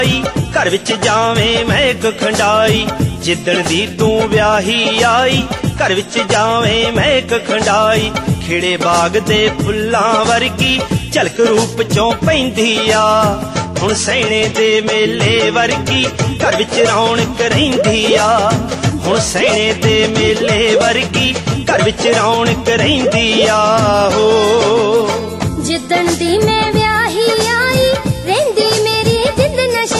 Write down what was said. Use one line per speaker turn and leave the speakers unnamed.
घर विच जावें महक खंडाई। जिद्दण दी तू व्याही आई घर विच जावें महक खंडाई। खिड़े बाग दे फुल्लां वर्गी झलक रूप चों पैंदी आ। हुण सैणे दे मेले वर्गी घर विच रौनक रहिंदी आ। हुण सैणे दे मेले वर्गी घर विच रौनक रहिंदी आ। हो
जिद्दण दी मैं